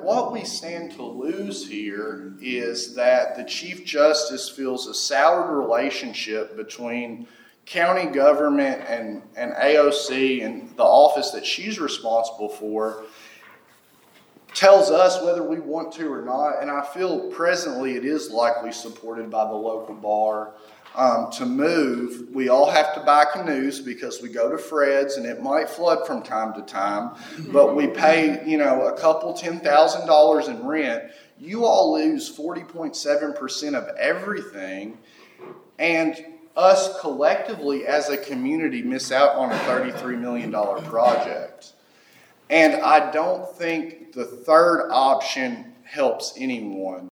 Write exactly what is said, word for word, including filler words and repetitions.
what we stand to lose here is that the Chief Justice feels a soured relationship between county government and, and A O C and the office that she's responsible for, tells us whether we want to or not, and I feel presently it is likely supported by the local bar. Um, to move, we all have to buy canoes because we go to Fred's and it might flood from time to time, but we pay, you know, a couple ten thousand dollars in rent. You all lose forty point seven percent of everything, and us collectively as a community miss out on a thirty-three million dollars project. And I don't think the third option helps anyone.